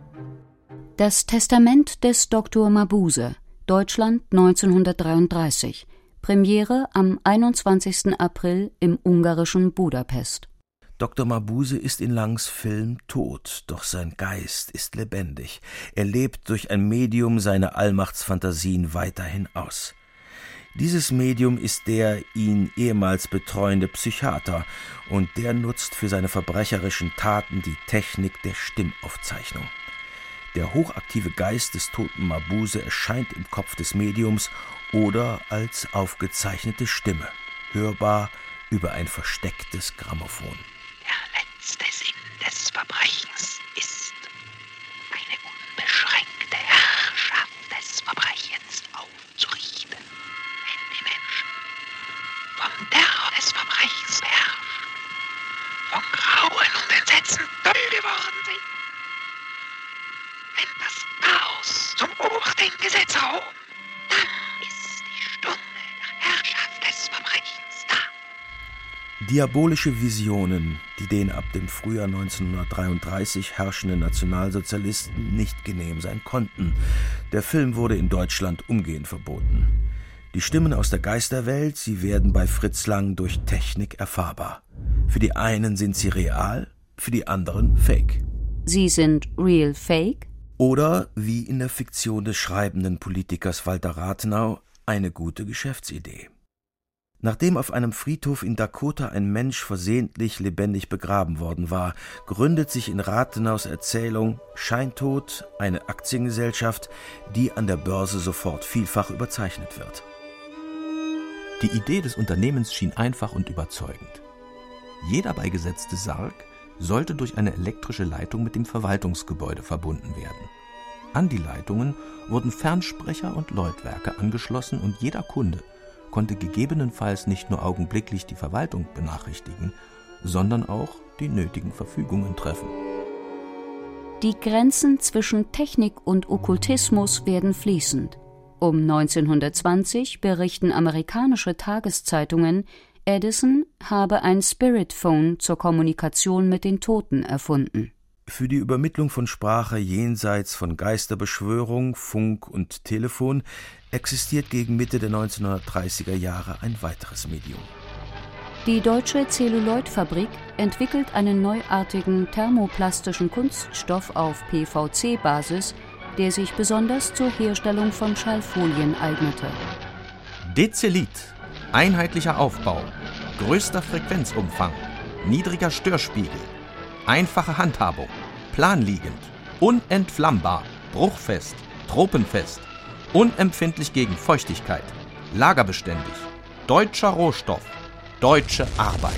Das Testament des Doktor Mabuse, Deutschland neunzehnhundertdreiunddreißig, Premiere am einundzwanzigsten April im ungarischen Budapest. Doktor Mabuse ist in Langs Film tot, doch sein Geist ist lebendig. Er lebt durch ein Medium seine Allmachtsfantasien weiterhin aus. Dieses Medium ist der ihn ehemals betreuende Psychiater und der nutzt für seine verbrecherischen Taten die Technik der Stimmaufzeichnung. Der hochaktive Geist des toten Mabuse erscheint im Kopf des Mediums oder als aufgezeichnete Stimme, hörbar über ein verstecktes Grammophon. Der letzte Sinn des Verbrechens ist eine unbeschränkte Herrschaft des Verbrechens aufzurichten, wenn die Menschen vom Terror des Verbrechens beherrscht, vom Grauen und Entsetzen toll geworden sind. Wenn das Chaos zum obersten Gesetz erhoben, dann ist die Stunde der Herrschaft des Verbrechens da. Diabolische Visionen, die den ab dem Frühjahr neunzehnhundertdreiunddreißig herrschenden Nationalsozialisten nicht genehm sein konnten. Der Film wurde in Deutschland umgehend verboten. Die Stimmen aus der Geisterwelt, sie werden bei Fritz Lang durch Technik erfahrbar. Für die einen sind sie real, für die anderen fake. Sie sind real fake? Oder, wie in der Fiktion des schreibenden Politikers Walter Rathenau, eine gute Geschäftsidee. Nachdem auf einem Friedhof in Dakota ein Mensch versehentlich lebendig begraben worden war, gründet sich in Rathenaus Erzählung Scheintod eine Aktiengesellschaft, die an der Börse sofort vielfach überzeichnet wird. Die Idee des Unternehmens schien einfach und überzeugend. Jeder beigesetzte Sarg sollte durch eine elektrische Leitung mit dem Verwaltungsgebäude verbunden werden. An die Leitungen wurden Fernsprecher und Läutwerke angeschlossen und jeder Kunde konnte gegebenenfalls nicht nur augenblicklich die Verwaltung benachrichtigen, sondern auch die nötigen Verfügungen treffen. Die Grenzen zwischen Technik und Okkultismus werden fließend. Um neunzehnhundertzwanzig berichten amerikanische Tageszeitungen, Edison habe ein Spirit-Phone zur Kommunikation mit den Toten erfunden. Für die Übermittlung von Sprache jenseits von Geisterbeschwörung, Funk und Telefon existiert gegen Mitte der neunzehnhundertdreißiger Jahre ein weiteres Medium. Die Deutsche Zelluloidfabrik entwickelt einen neuartigen thermoplastischen Kunststoff auf P V C-Basis, der sich besonders zur Herstellung von Schallfolien eignete. Dezilit, einheitlicher Aufbau, größter Frequenzumfang, niedriger Störspiegel, einfache Handhabung, planliegend, unentflammbar, bruchfest, tropenfest, unempfindlich gegen Feuchtigkeit, lagerbeständig, deutscher Rohstoff, deutsche Arbeit.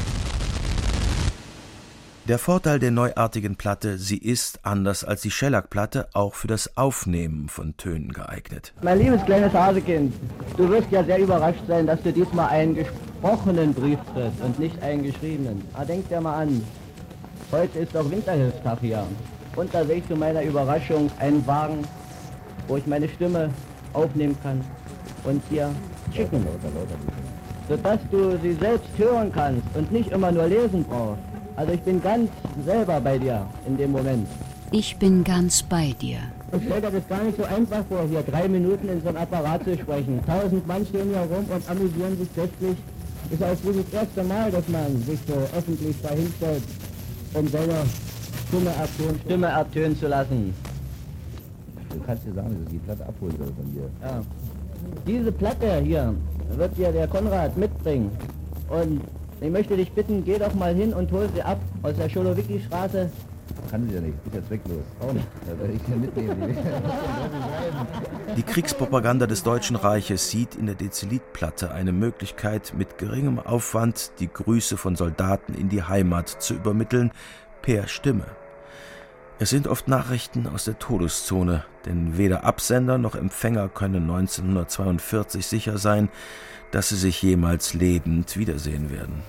Der Vorteil der neuartigen Platte, sie ist, anders als die Schellackplatte, auch für das Aufnehmen von Tönen geeignet. Mein liebes kleines Hasekind, du wirst ja sehr überrascht sein, dass du diesmal einen gesprochenen Brief kriegst und nicht einen geschriebenen. Ah, denk dir mal an, heute ist doch Winterhilfstag hier. Und da sehe ich zu meiner Überraschung einen Wagen, wo ich meine Stimme aufnehmen kann und dir schicken, sodass du sie selbst hören kannst und nicht immer nur lesen brauchst. Also ich bin ganz selber bei dir in dem Moment. Ich bin ganz bei dir. Ich stelle dir das gar nicht so einfach vor, hier drei Minuten in so einem Apparat zu sprechen. Tausend Mann stehen hier rum und amüsieren sich köstlich. Ist auch wohl das erste Mal, dass man sich so öffentlich dahinstellt, um seine Stimme ertönen, Stimme ertönen zu lassen. Du kannst dir sagen, dass ich die Platte abholen soll von dir. Ja. Diese Platte hier wird dir der Konrad mitbringen. Und ich möchte dich bitten, geh doch mal hin und hol sie ab aus der Scholowicki-Straße. Kann sie ja nicht, ist ja zwecklos. Auch nicht. Da werde ich sie mitnehmen. Die Kriegspropaganda des Deutschen Reiches sieht in der Dezilit-Platte eine Möglichkeit, mit geringem Aufwand die Grüße von Soldaten in die Heimat zu übermitteln, per Stimme. Es sind oft Nachrichten aus der Todeszone, denn weder Absender noch Empfänger können neunzehnhundertzweiundvierzig sicher sein, dass sie sich jemals lebend wiedersehen werden.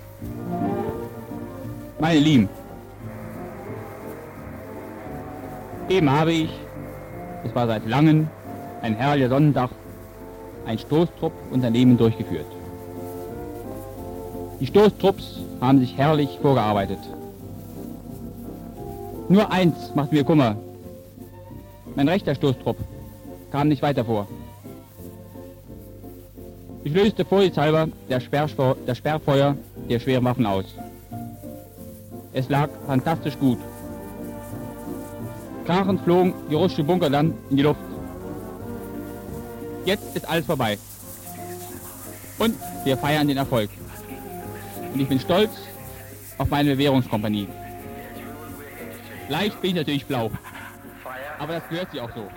Meine Lieben, eben habe ich, es war seit langem, ein herrlicher Sonnentag, ein Stoßtrupp-Unternehmen durchgeführt. Die Stoßtrupps haben sich herrlich vorgearbeitet. Nur eins macht mir Kummer. Mein rechter Stoßtrupp kam nicht weiter vor. Ich löste vorsichtshalber das Sperrfeuer, das Sperrfeuer der schweren Waffen aus. Es lag fantastisch gut. Krachend flogen die russischen Bunker dann in die Luft. Jetzt ist alles vorbei. Und wir feiern den Erfolg. Und ich bin stolz auf meine Bewährungskompanie. Leicht bin ich natürlich blau, aber das gehört sich auch so.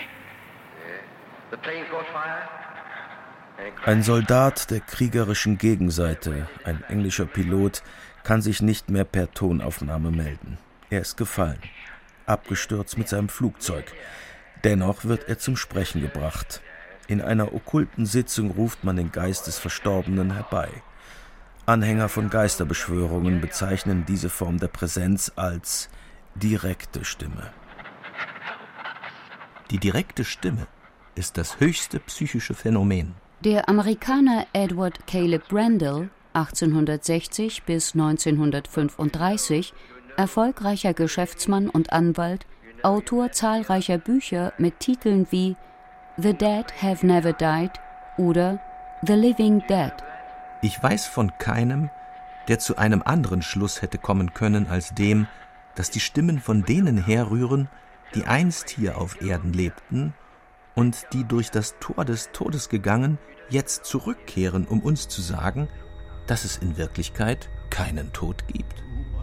Ein Soldat der kriegerischen Gegenseite, ein englischer Pilot, kann sich nicht mehr per Tonaufnahme melden. Er ist gefallen, abgestürzt mit seinem Flugzeug. Dennoch wird er zum Sprechen gebracht. In einer okkulten Sitzung ruft man den Geist des Verstorbenen herbei. Anhänger von Geisterbeschwörungen bezeichnen diese Form der Präsenz als direkte Stimme. Die direkte Stimme ist das höchste psychische Phänomen. Der Amerikaner Edward Caleb Randall, achtzehnhundertsechzig bis neunzehnhundertfünfunddreißig, erfolgreicher Geschäftsmann und Anwalt, Autor zahlreicher Bücher mit Titeln wie The Dead Have Never Died oder The Living Dead. Ich weiß von keinem, der zu einem anderen Schluss hätte kommen können als dem, dass die Stimmen von denen herrühren, die einst hier auf Erden lebten und die durch das Tor des Todes gegangen, jetzt zurückkehren, um uns zu sagen, dass es in Wirklichkeit keinen Tod gibt.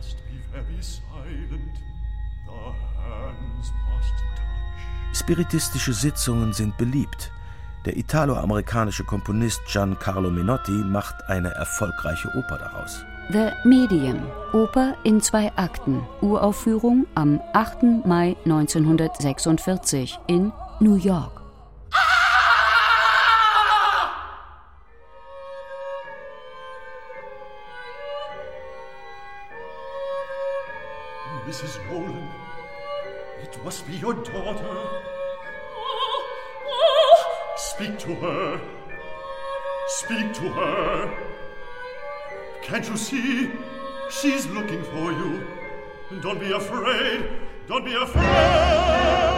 Spiritistische Sitzungen sind beliebt. Der italo-amerikanische Komponist Giancarlo Menotti macht eine erfolgreiche Oper daraus. The Medium, Oper in zwei Akten, Uraufführung am achten Mai neunzehnhundertsechsundvierzig in New York. Missus Nolan, It must be your daughter. Speak to her. Speak to her. Can't you see? She's looking for you. Don't be afraid. Don't be afraid.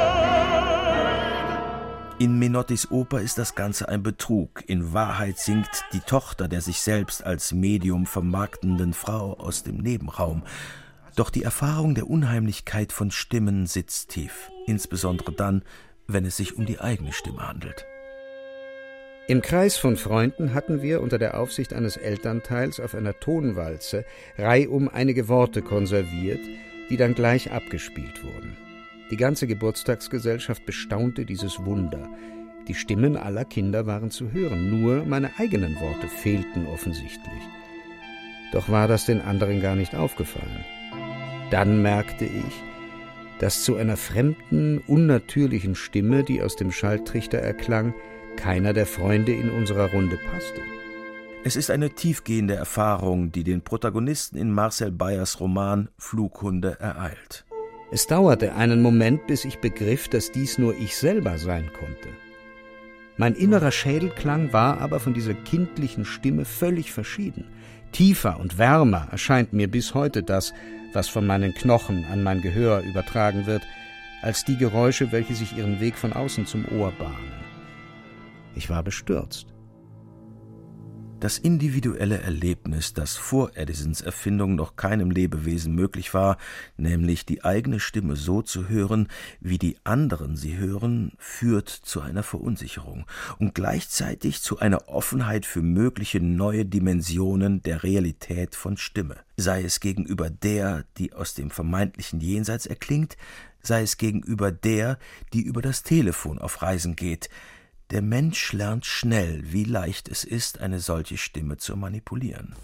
In Menottis Oper ist das Ganze ein Betrug. In Wahrheit singt die Tochter der sich selbst als Medium vermarktenden Frau aus dem Nebenraum. Doch die Erfahrung der Unheimlichkeit von Stimmen sitzt tief, insbesondere dann, wenn es sich um die eigene Stimme handelt. Im Kreis von Freunden hatten wir unter der Aufsicht eines Elternteils auf einer Tonwalze reihum einige Worte konserviert, die dann gleich abgespielt wurden. Die ganze Geburtstagsgesellschaft bestaunte dieses Wunder. Die Stimmen aller Kinder waren zu hören, nur meine eigenen Worte fehlten offensichtlich. Doch war das den anderen gar nicht aufgefallen. Dann merkte ich, dass zu einer fremden, unnatürlichen Stimme, die aus dem Schalltrichter erklang, keiner der Freunde in unserer Runde passte. Es ist eine tiefgehende Erfahrung, die den Protagonisten in Marcel Beyers Roman Flughunde ereilt. Es dauerte einen Moment, bis ich begriff, dass dies nur ich selber sein konnte. Mein innerer Schädelklang war aber von dieser kindlichen Stimme völlig verschieden. Tiefer und wärmer erscheint mir bis heute das, was von meinen Knochen an mein Gehör übertragen wird, als die Geräusche, welche sich ihren Weg von außen zum Ohr bahnen. Ich war bestürzt. Das individuelle Erlebnis, das vor Edisons Erfindung noch keinem Lebewesen möglich war, nämlich die eigene Stimme so zu hören, wie die anderen sie hören, führt zu einer Verunsicherung und gleichzeitig zu einer Offenheit für mögliche neue Dimensionen der Realität von Stimme. Sei es gegenüber der, die aus dem vermeintlichen Jenseits erklingt, sei es gegenüber der, die über das Telefon auf Reisen geht. Der Mensch lernt schnell, wie leicht es ist, eine solche Stimme zu manipulieren.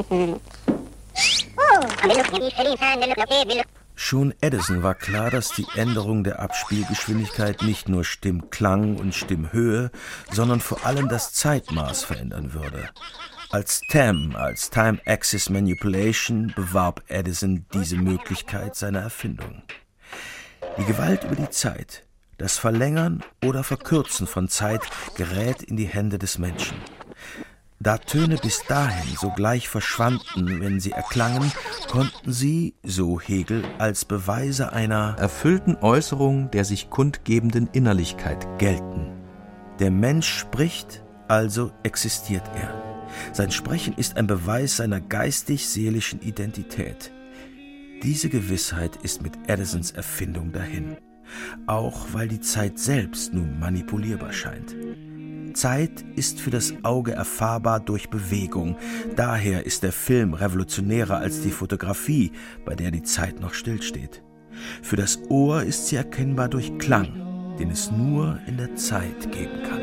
Schon Edison war klar, dass die Änderung der Abspielgeschwindigkeit nicht nur Stimmklang und Stimmhöhe, sondern vor allem das Zeitmaß verändern würde. Als T A M, als Time Axis Manipulation, bewarb Edison diese Möglichkeit seiner Erfindung. Die Gewalt über die Zeit, das Verlängern oder Verkürzen von Zeit gerät in die Hände des Menschen. Da Töne bis dahin sogleich verschwanden, wenn sie erklangen, konnten sie, so Hegel, als Beweise einer erfüllten Äußerung der sich kundgebenden Innerlichkeit gelten. Der Mensch spricht, also existiert er. Sein Sprechen ist ein Beweis seiner geistig-seelischen Identität. Diese Gewissheit ist mit Edisons Erfindung dahin. Auch weil die Zeit selbst nun manipulierbar scheint. Zeit ist für das Auge erfahrbar durch Bewegung. Daher ist der Film revolutionärer als die Fotografie, bei der die Zeit noch stillsteht. Für das Ohr ist sie erkennbar durch Klang, den es nur in der Zeit geben kann.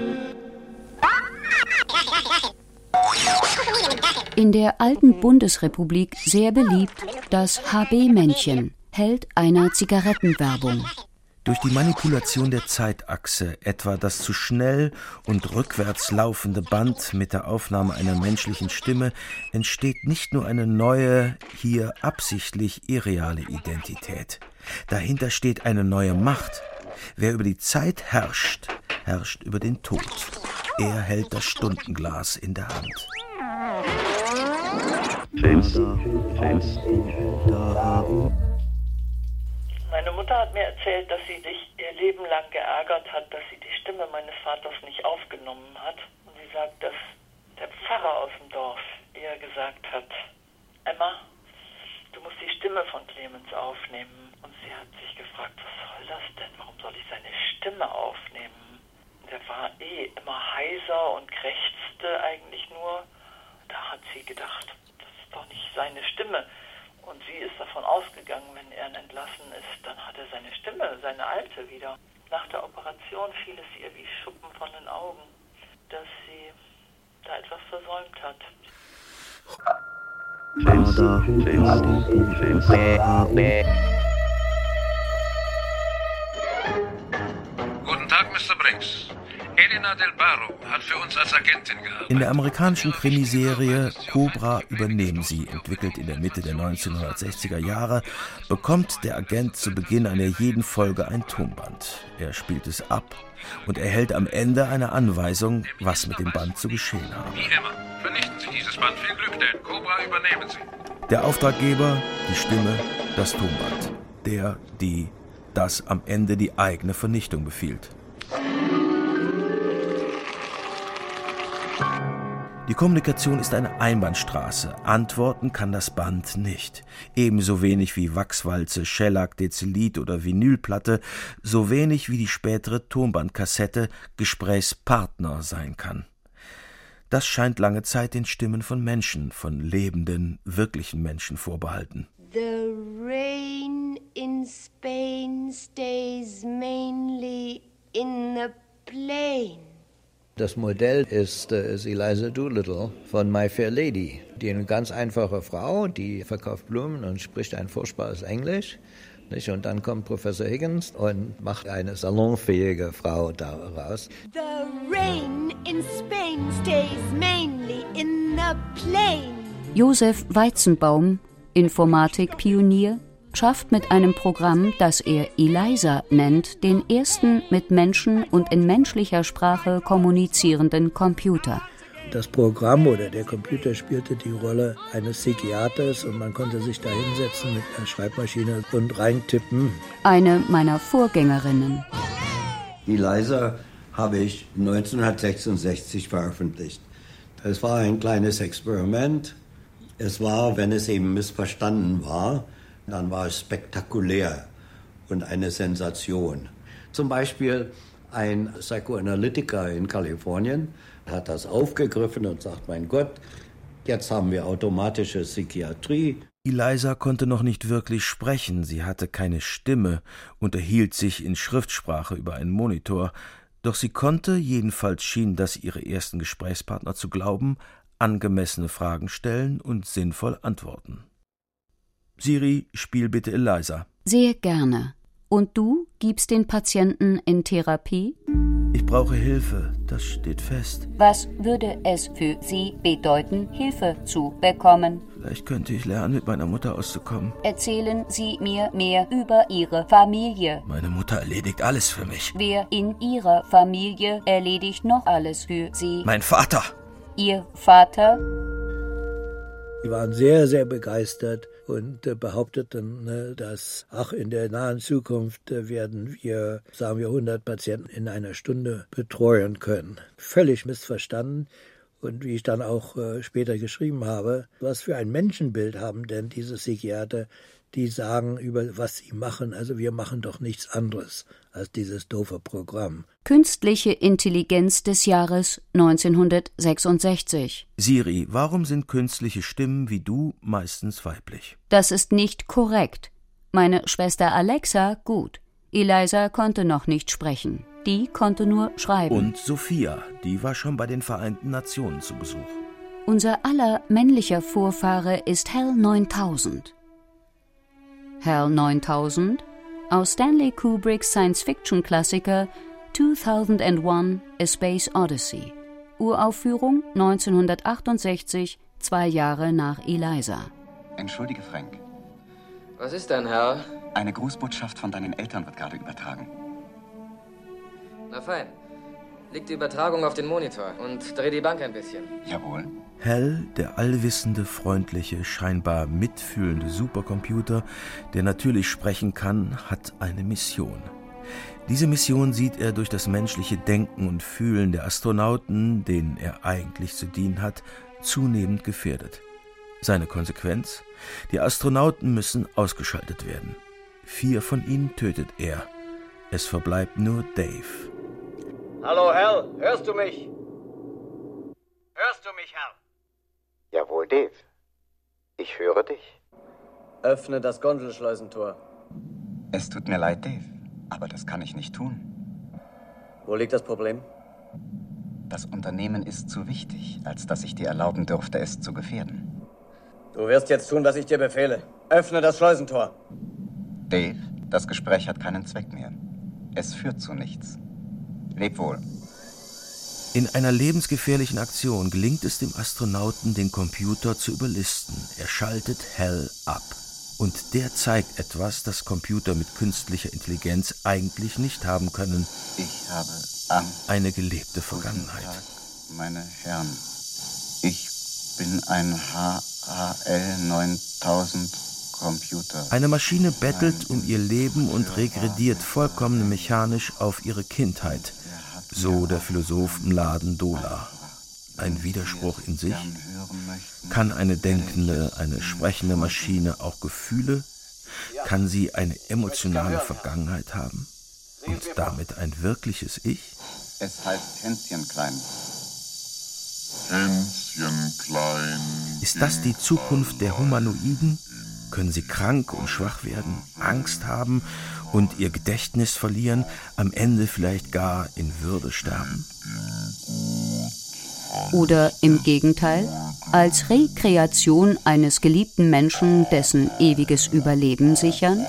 In der alten Bundesrepublik sehr beliebt das H B-Männchen, Held einer Zigarettenwerbung. Durch die Manipulation der Zeitachse, etwa das zu schnell und rückwärts laufende Band mit der Aufnahme einer menschlichen Stimme, entsteht nicht nur eine neue, hier absichtlich irreale Identität. Dahinter steht eine neue Macht. Wer über die Zeit herrscht, herrscht über den Tod. Er hält das Stundenglas in der Hand. Meine Mutter hat mir erzählt, dass sie sich ihr Leben lang geärgert hat, dass sie die Stimme meines Vaters nicht aufgenommen hat. Und sie sagt, dass der Pfarrer aus dem Dorf ihr gesagt hat, Emma, du musst die Stimme von Clemens aufnehmen. Und sie hat sich gefragt, was soll das denn? Warum soll ich seine Stimme aufnehmen? Der war eh immer heiser und krächzte eigentlich nur. Da hat sie gedacht, das ist doch nicht seine Stimme. Und sie ist davon ausgegangen, wenn er entlassen ist, dann hat er seine Stimme, seine alte wieder. Nach der Operation fiel es ihr wie Schuppen von den Augen, dass sie da etwas versäumt hat. Guten Tag, Mister Briggs. Elin hat Del Barro hat für uns als Agentin gearbeitet. In der amerikanischen Krimiserie Cobra übernehmen Sie, entwickelt in der Mitte der neunzehnhundertsechziger Jahre, bekommt der Agent zu Beginn einer jeden Folge ein Tonband. Er spielt es ab und erhält am Ende eine Anweisung, was mit dem Band zu geschehen habe. Wie immer, vernichten Sie dieses Band. Viel Glück, denn Cobra übernehmen Sie. Der Auftraggeber, die Stimme, das Tonband. Der, die, das am Ende die eigene Vernichtung befiehlt. Die Kommunikation ist eine Einbahnstraße. Antworten kann das Band nicht. Ebenso wenig wie Wachswalze, Shellac, Dezilit oder Vinylplatte, so wenig wie die spätere Tonbandkassette Gesprächspartner sein kann. Das scheint lange Zeit den Stimmen von Menschen, von lebenden, wirklichen Menschen vorbehalten. The rain in Spain stays mainly in the plain. Das Modell ist, äh, ist Eliza Doolittle von My Fair Lady. Die eine ganz einfache Frau, die verkauft Blumen und spricht ein furchtbares Englisch. Nicht? Und dann kommt Professor Higgins und macht eine salonfähige Frau daraus. The rain in Spain stays mainly in the plain. Josef Weizenbaum, Informatikpionier, schafft mit einem Programm, das er Eliza nennt, den ersten mit Menschen und in menschlicher Sprache kommunizierenden Computer. Das Programm oder der Computer spielte die Rolle eines Psychiaters und man konnte sich da hinsetzen mit einer Schreibmaschine und reintippen. Eine meiner Vorgängerinnen. Eliza habe ich neunzehnhundertsechsundsechzig veröffentlicht. Es war ein kleines Experiment. Es war, wenn es eben missverstanden war, dann war es spektakulär und eine Sensation. Zum Beispiel ein Psychoanalytiker in Kalifornien hat das aufgegriffen und sagt, mein Gott, jetzt haben wir automatische Psychiatrie. Eliza konnte noch nicht wirklich sprechen, sie hatte keine Stimme, unterhielt sich in Schriftsprache über einen Monitor, doch sie konnte, jedenfalls schien das ihre ersten Gesprächspartner zu glauben, angemessene Fragen stellen und sinnvoll antworten. Siri, spiel bitte Eliza. Sehr gerne. Und du gibst den Patienten in Therapie? Ich brauche Hilfe, das steht fest. Was würde es für Sie bedeuten, Hilfe zu bekommen? Vielleicht könnte ich lernen, mit meiner Mutter auszukommen. Erzählen Sie mir mehr über Ihre Familie. Meine Mutter erledigt alles für mich. Wer in Ihrer Familie erledigt noch alles für Sie? Mein Vater. Ihr Vater? Die waren sehr, sehr begeistert und äh, behaupteten, äh, dass, ach, in der nahen Zukunft äh, werden wir, sagen wir, hundert Patienten in einer Stunde betreuen können. Völlig missverstanden. Und wie ich dann auch äh, später geschrieben habe, was für ein Menschenbild haben denn diese Psychiater, die sagen über was sie machen, also wir machen doch nichts anderes als dieses doofe Programm. Künstliche Intelligenz des Jahres neunzehnhundertsechsundsechzig. Siri, warum sind künstliche Stimmen wie du meistens weiblich? Das ist nicht korrekt. Meine Schwester Alexa gut. Eliza konnte noch nicht sprechen. Die konnte nur schreiben. Und Sophia, die war schon bei den Vereinten Nationen zu Besuch. Unser aller männlicher Vorfahre ist Hal neuntausend. Hal neuntausend aus Stanley Kubricks Science-Fiction-Klassiker zweitausendeins A Space Odyssey. Uraufführung neunzehnhundertachtundsechzig, zwei Jahre nach Eliza. Entschuldige, Frank. Was ist denn, Herr? Eine Grußbotschaft von deinen Eltern wird gerade übertragen. Na fein. Leg die Übertragung auf den Monitor und dreh die Bank ein bisschen. Jawohl. Hal, der allwissende, freundliche, scheinbar mitfühlende Supercomputer, der natürlich sprechen kann, hat eine Mission. Diese Mission sieht er durch das menschliche Denken und Fühlen der Astronauten, denen er eigentlich zu dienen hat, zunehmend gefährdet. Seine Konsequenz? Die Astronauten müssen ausgeschaltet werden. Vier von ihnen tötet er. Es verbleibt nur Dave. Hallo, Hal, hörst du mich? Hörst du mich, Hal? Jawohl, Dave. Ich höre dich. Öffne das Gondelschleusentor. Es tut mir leid, Dave, aber das kann ich nicht tun. Wo liegt das Problem? Das Unternehmen ist zu wichtig, als dass ich dir erlauben dürfte, es zu gefährden. Du wirst jetzt tun, was ich dir befehle. Öffne das Schleusentor. Dave, das Gespräch hat keinen Zweck mehr. Es führt zu nichts. Leb wohl. In einer lebensgefährlichen Aktion gelingt es dem Astronauten, den Computer zu überlisten. Er schaltet Hal ab. Und der zeigt etwas, das Computer mit künstlicher Intelligenz eigentlich nicht haben können. Ich habe Angst. Eine gelebte Vergangenheit. Guten Tag, meine Herren. Ich bin ein H A L neuntausend Computer. Eine Maschine bettelt um ihr Leben und regrediert vollkommen mechanisch auf ihre Kindheit. So der Philosoph Mladen Dola. Ein Widerspruch in sich? Kann eine denkende, eine sprechende Maschine auch Gefühle? Kann sie eine emotionale Vergangenheit haben? Und damit ein wirkliches Ich? Es heißt Hänschen klein. Hänschen klein. Ist das die Zukunft der Humanoiden? Können sie krank und schwach werden, Angst haben und ihr Gedächtnis verlieren, am Ende vielleicht gar in Würde sterben? Oder im Gegenteil, als Rekreation eines geliebten Menschen dessen ewiges Überleben sichern?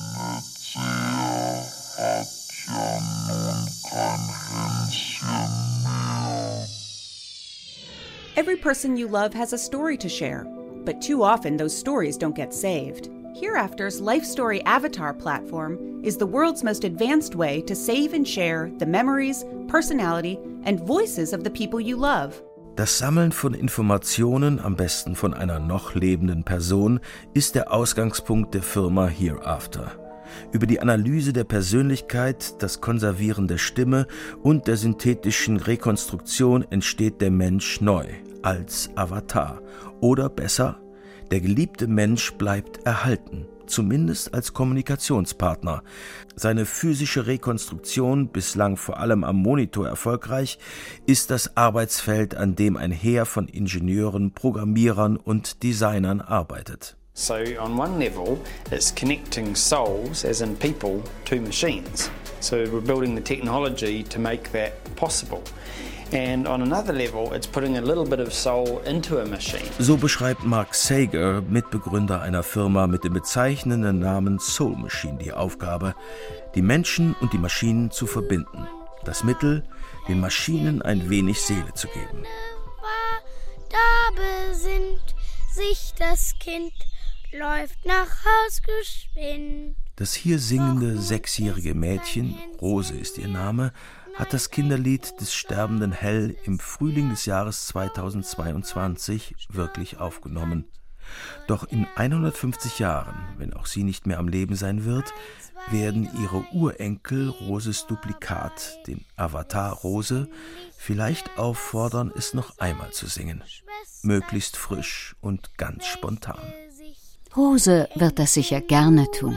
Every person you love has a story to share, but too often those stories don't get saved. Hereafter's Life Story Avatar platform is the world's most advanced way to save and share the memories, personality, and voices of the people you love. Das Sammeln von Informationen, am besten von einer noch lebenden Person, ist der Ausgangspunkt der Firma Hereafter. Über die Analyse der Persönlichkeit, das Konservieren der Stimme und der synthetischen Rekonstruktion entsteht der Mensch neu, als Avatar. Oder besser, der geliebte Mensch bleibt erhalten, zumindest als Kommunikationspartner. Seine physische Rekonstruktion, bislang vor allem am Monitor erfolgreich, ist das Arbeitsfeld, an dem ein Heer von Ingenieuren, Programmierern und Designern arbeitet. So on one level, it's connecting souls, as in people, to machines. So we're building the technology to make that possible. And on another level, it's putting a little bit of soul into a machine. So beschreibt Mark Sager, Mitbegründer einer Firma mit dem bezeichnenden Namen Soul Machine, die Aufgabe, die Menschen und die Maschinen zu verbinden. Das Mittel, den Maschinen ein wenig Seele zu geben. Da besinnt sich das Kind, läuft nach Haus geschwind. Das hier singende sechsjährige Mädchen, Rose ist ihr Name, hat das Kinderlied des sterbenden Hal im Frühling des Jahres zweitausendzweiundzwanzig wirklich aufgenommen. Doch in hundertfünfzig Jahren, wenn auch sie nicht mehr am Leben sein wird, werden ihre Urenkel Roses Duplikat, den Avatar Rose, vielleicht auffordern, es noch einmal zu singen. Möglichst frisch und ganz spontan. Rose wird das sicher gerne tun.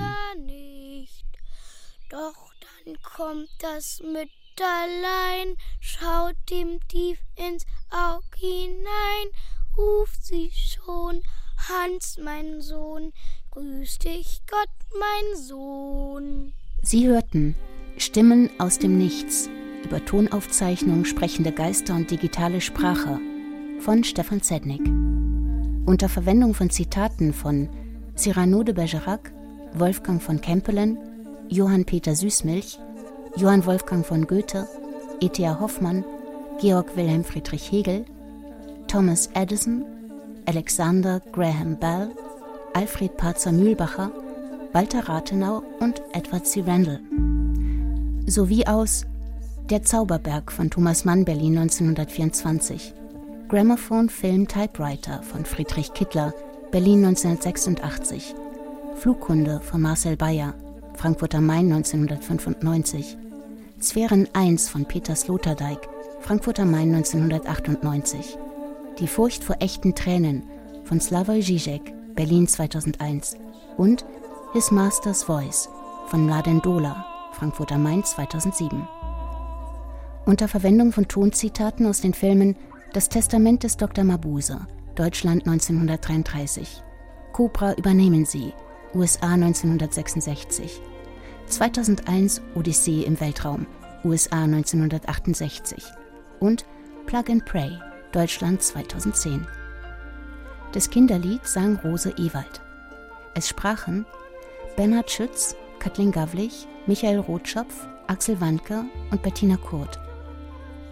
Doch dann kommt das Mütterlein, schaut ihm tief ins Aug hinein, ruft sie schon, Hans, mein Sohn, grüß dich Gott, mein Sohn. Sie hörten Stimmen aus dem Nichts, über Tonaufzeichnung sprechende Geister und digitale Sprache von Stefan Zednik. Unter Verwendung von Zitaten von Cyrano de Bergerac, Wolfgang von Kempelen, Johann Peter Süßmilch, Johann Wolfgang von Goethe, E T A Hoffmann, Georg Wilhelm Friedrich Hegel, Thomas Edison, Alexander Graham Bell, Alfred Parzer-Mühlbacher, Walter Rathenau und Edward C. Randall. Sowie aus Der Zauberberg von Thomas Mann, Berlin neunzehnhundertvierundzwanzig, Grammophon Film Typewriter von Friedrich Kittler, Berlin neunzehnhundertsechsundachtzig, Flugkunde von Marcel Bayer, Frankfurt am Main neunzehnhundertfünfundneunzig, Sphären eins von Peter Sloterdijk, Frankfurt am Main neunzehnhundertachtundneunzig, Die Furcht vor echten Tränen von Slavoj Žižek, Berlin zweitausendeins und His Master's Voice von Mladen Dola, Frankfurt am Main zweitausendsieben. Unter Verwendung von Tonzitaten aus den Filmen Das Testament des Doktor Mabuse, Deutschland neunzehnhundertdreiunddreißig, Cobra übernehmen Sie, U S A neunzehnhundertsechsundsechzig, zweitausendeins Odyssee im Weltraum, U S A neunzehnhundertachtundsechzig und Plug and Pray, Deutschland zweitausendzehn. Das Kinderlied sang Rose Ewald. Es sprachen Bernhard Schütz, Kathleen Gavlich, Michael Rotschopf, Axel Wandke und Bettina Kurt.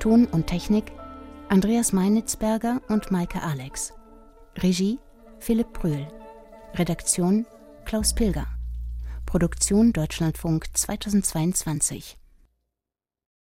Ton und Technik Andreas Meinitzberger und Maike Alex. Regie Philipp Brühl. Redaktion Klaus Pilger. Produktion Deutschlandfunk zweitausendzweiundzwanzig.